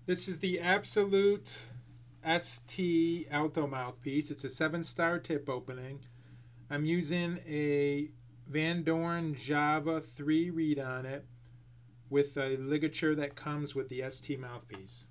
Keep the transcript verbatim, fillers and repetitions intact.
This is the Absolute S T Alto mouthpiece. It's a seven star tip opening. I'm using a Van Doren Java three reed on it with a ligature that comes with the S T mouthpiece.